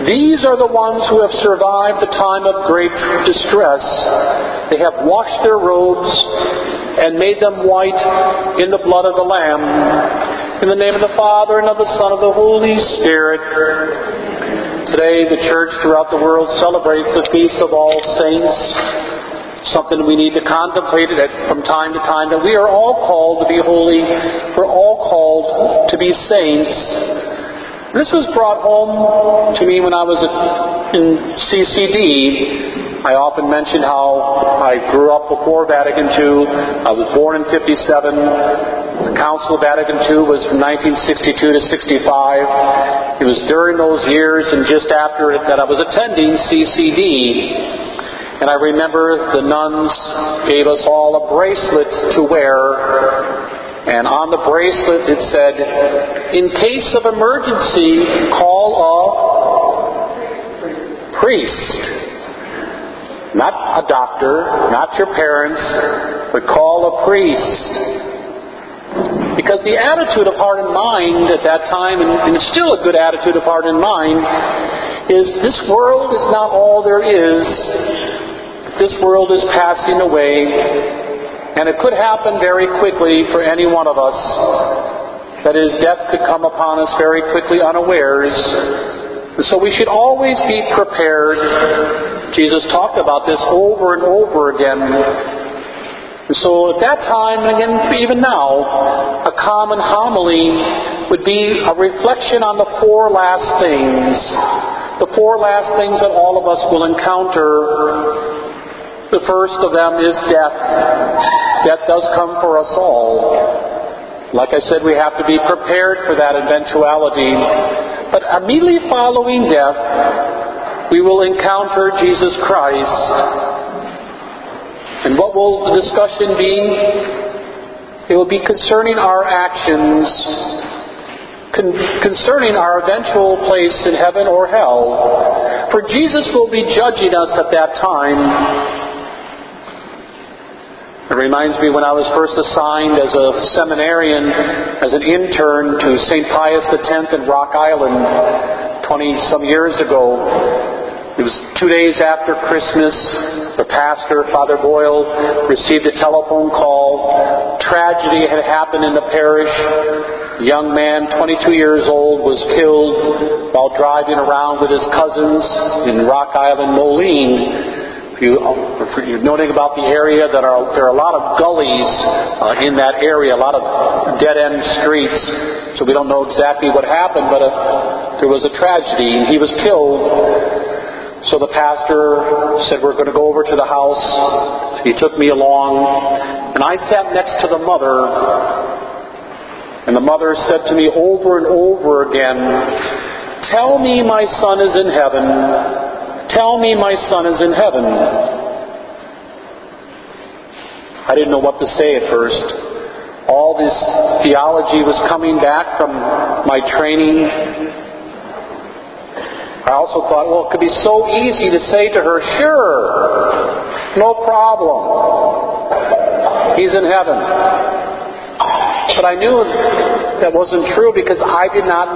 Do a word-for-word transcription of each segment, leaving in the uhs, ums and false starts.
These are the ones who have survived the time of great distress. They have washed their robes and made them white in the blood of the Lamb. In the name of the Father, and of the Son, and of the Holy Spirit. Today, the Church throughout the world celebrates the Feast of All Saints. Something we need to contemplate from time to time, that we are all called to be holy. We're all called to be saints. This was brought home to me when I was in C C D. I often mentioned how I grew up before Vatican Two. I was born in fifty-seven. The Council of Vatican Two was from nineteen sixty-two to sixty-five. It was during those years and just after it that I was attending C C D. And I remember the nuns gave us all a bracelet to wear. And on the bracelet it said, in case of emergency, call a priest. Not a doctor, not your parents, but call a priest. Because the attitude of heart and mind at that time, and it's still a good attitude of heart and mind, is this world is not all there is. This world is passing away, and it could happen very quickly for any one of us. That is, death could come upon us very quickly unawares. And so we should always be prepared. Jesus talked about this over and over again. And so at that time, and again even now, a common homily would be a reflection on the four last things. The four last things that all of us will encounter. The first of them is death. Death does come for us all. Like I said, we have to be prepared for that eventuality. But immediately following death, we will encounter Jesus Christ. And what will the discussion be? It will be concerning our actions, con- concerning our eventual place in heaven or hell. For Jesus will be judging us at that time. It reminds me when I was first assigned as a seminarian, as an intern to Saint Pius the Tenth in Rock Island twenty-some years ago. It was two days after Christmas. The pastor, Father Boyle, received a telephone call. Tragedy had happened in the parish. A young man, twenty-two years old, was killed while driving around with his cousins in Rock Island, Moline. If, you, if you're noting about the area, that are, there are a lot of gullies uh, in that area, a lot of dead-end streets. So we don't know exactly what happened, but uh, there was a tragedy, and he was killed. So the pastor said, we're going to go over to the house. So he took me along, and I sat next to the mother. And the mother said to me over and over again, tell me my son is in heaven. Tell me my son is in heaven. I didn't know what to say at first. All this theology was coming back from my training. I also thought, well, it could be so easy to say to her, sure, no problem. He's in heaven. But I knew that wasn't true because I did not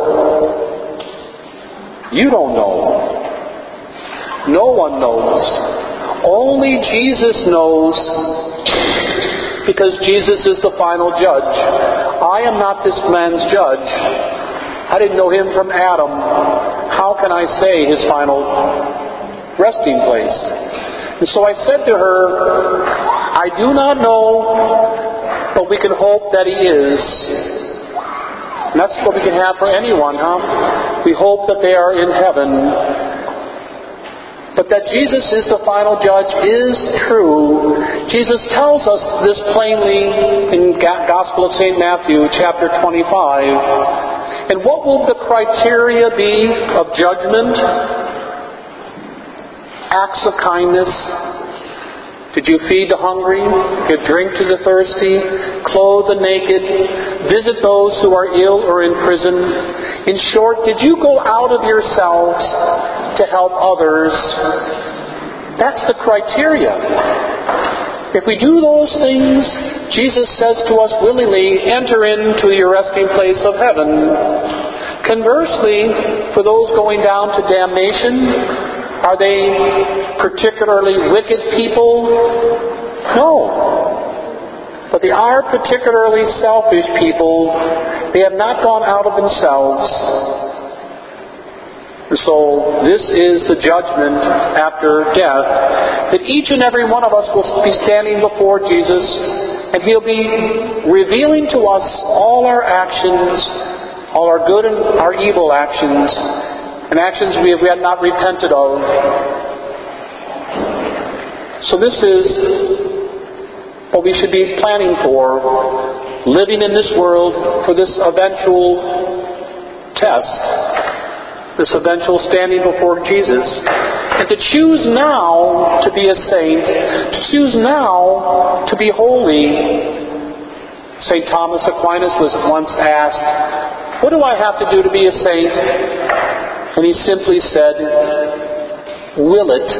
know. You don't know. No one knows. Only Jesus knows, because Jesus is the final judge. I am not this man's judge. I didn't know him from Adam. How can I say his final resting place? And so I said to her, I do not know, but we can hope that he is. And that's what we can have for anyone, huh? We hope that they are in heaven. But that Jesus is the final judge is true. Jesus tells us this plainly in Gospel of Saint Matthew, chapter twenty-five. And what will the criteria be of judgment? Acts of kindness. Did you feed the hungry, give drink to the thirsty, clothe the naked, visit those who are ill or in prison? In short, did you go out of yourselves to help others? That's the criteria. If we do those things, Jesus says to us willingly, enter into your resting place of heaven. Conversely, for those going down to damnation, are they particularly wicked people? No. But they are particularly selfish people. They have not gone out of themselves. And so this is the judgment after death, that each and every one of us will be standing before Jesus, and He'll be revealing to us all our actions, all our good and our evil actions, and actions we have not repented of. So this is what we should be planning for, living in this world for this eventual test, this eventual standing before Jesus. And to choose now to be a saint, to choose now to be holy. Saint Thomas Aquinas was once asked, what do I have to do to be a saint? And he simply said, will it?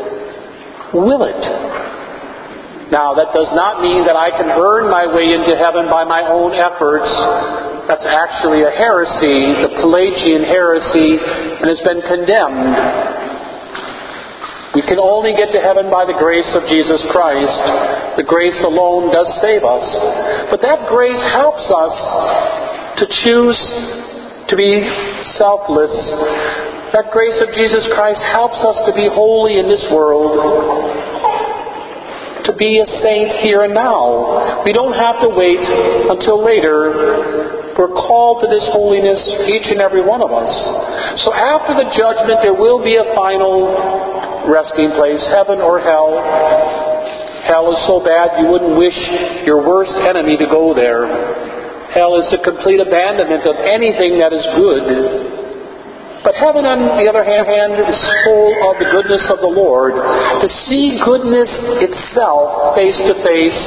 Will it? Now, that does not mean that I can earn my way into heaven by my own efforts. That's actually a heresy, the Pelagian heresy, and has been condemned. We can only get to heaven by the grace of Jesus Christ. The grace alone does save us. But that grace helps us to choose to be selfless. That grace of Jesus Christ helps us to be holy in this world, to be a saint here and now. We don't have to wait until later. We're called to this holiness, each and every one of us. So after the judgment, there will be a final resting place, heaven or hell. Hell is so bad you wouldn't wish your worst enemy to go there. Hell is the complete abandonment of anything that is good. But heaven, on the other hand, is full of the goodness of the Lord. To see goodness itself face to face.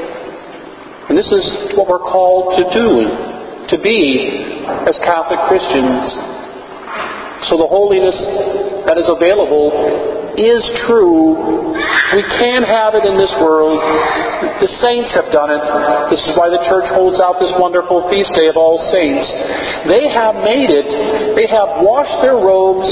And this is what we're called to do, to be as Catholic Christians. So the holiness that is available is true. We can have it in this world. The saints have done it. This is why the Church holds out this wonderful feast day of All Saints. They have made it. They have washed their robes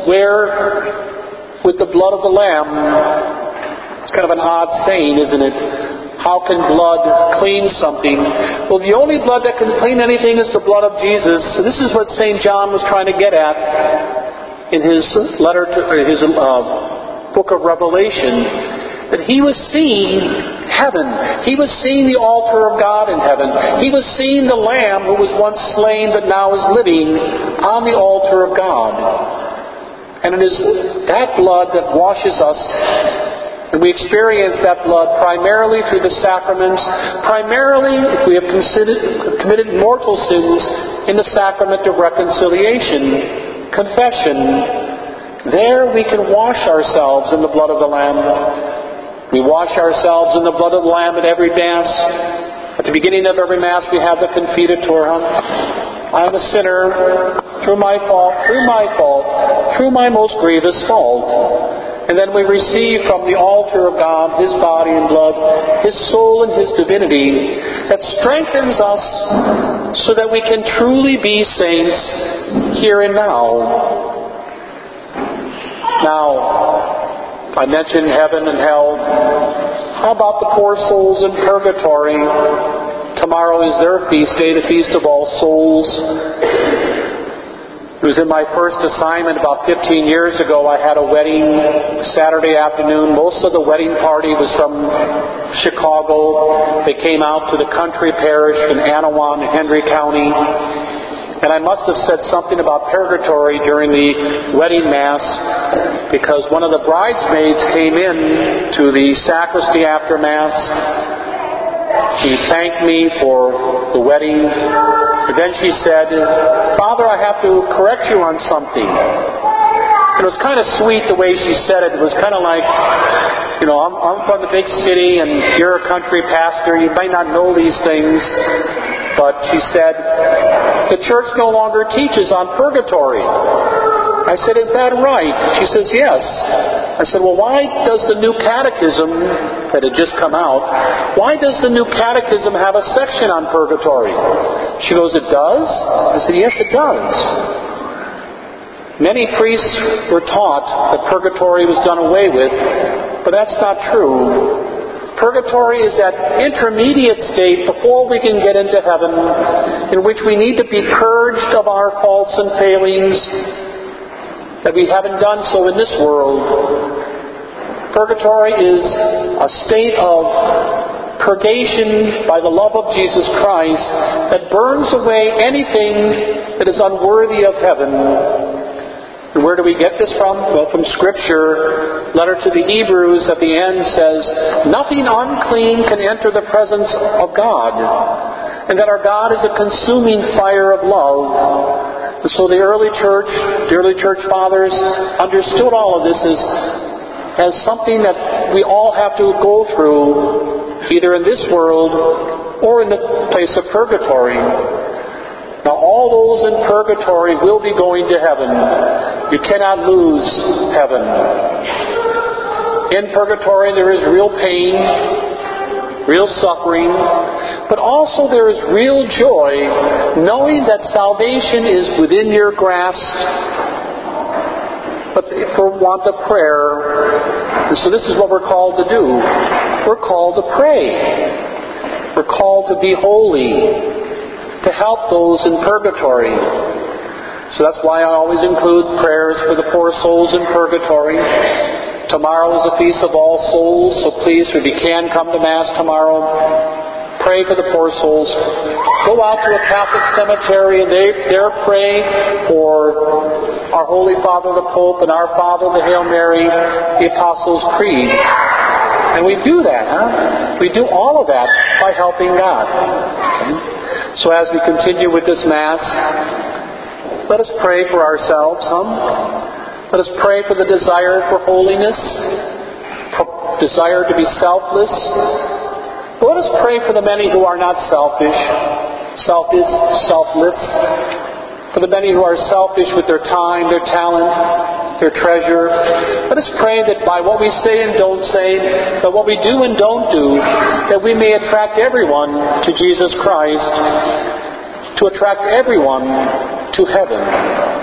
where, with the blood of the Lamb. It's kind of an odd saying, isn't it? How can blood clean something? Well, the only blood that can clean anything is the blood of Jesus. So this is what Saint John was trying to get at in his letter to or his uh, book of Revelation. That he was seeing heaven. He was seeing the altar of God in heaven. He was seeing the Lamb who was once slain but now is living on the altar of God. And it is that blood that washes us. And we experience that blood primarily through the sacraments, primarily if we have considered, committed mortal sins in the sacrament of reconciliation, confession. There we can wash ourselves in the blood of the Lamb. We wash ourselves in the blood of the Lamb at every Mass. At the beginning of every Mass we have the Confiteor. I am a sinner through my fault, through my fault, through my most grievous fault. And then we receive from the altar of God His body and blood, His soul and His divinity that strengthens us so that we can truly be saints here and now. Now, I mentioned heaven and hell. How about the poor souls in purgatory? Tomorrow is their feast day, the Feast of All Souls. It was in my first assignment about fifteen years ago. I had a wedding Saturday afternoon. Most of the wedding party was from Chicago. They came out to the country parish in Anawan, Hendry County. And I must have said something about purgatory during the wedding Mass because one of the bridesmaids came in to the sacristy after Mass. She thanked me for the wedding. And then she said, "Father, I have to correct you on something." It was kind of sweet the way she said it. It was kind of like, you know, I'm, I'm from the big city and you're a country pastor. You might not know these things. But she said, the Church no longer teaches on purgatory. I said, is that right? She says, yes. I said, well, why does the New Catechism, that had just come out, why does the New Catechism have a section on purgatory? She goes, it does? I said, yes, it does. Many priests were taught that purgatory was done away with, but that's not true. Purgatory is that intermediate state before we can get into heaven, in which we need to be purged of our faults and failings, that we haven't done so in this world. Purgatory is a state of purgation by the love of Jesus Christ that burns away anything that is unworthy of heaven. And where do we get this from? Well, from Scripture. Letter to the Hebrews at the end says, nothing unclean can enter the presence of God, and that our God is a consuming fire of love. And so the early church, the early church fathers understood all of this as, as something that we all have to go through, either in this world or in the place of purgatory. Now, all those in purgatory will be going to heaven. You cannot lose heaven. In purgatory, there is real pain, real suffering, but also there is real joy, knowing that salvation is within your grasp, but for want of prayer. And so this is what we're called to do. We're called to pray. We're called to be holy, to help those in purgatory. So that's why I always include prayers for the poor souls in purgatory. Tomorrow is the Feast of All Souls, so please, if you can, come to Mass tomorrow. Pray for the poor souls. Go out to a Catholic cemetery and they, there pray for our Holy Father the Pope and our Father the Hail Mary, the Apostles' Creed. And we do that, huh? We do all of that by helping God. Okay? So as we continue with this Mass, let us pray for ourselves, huh? Let us pray for the desire for holiness, desire to be selfless. But let us pray for the many who are not selfish, selfish, selfless. For the many who are selfish with their time, their talent, their treasure. Let us pray that by what we say and don't say, that what we do and don't do, that we may attract everyone to Jesus Christ, to attract everyone to heaven.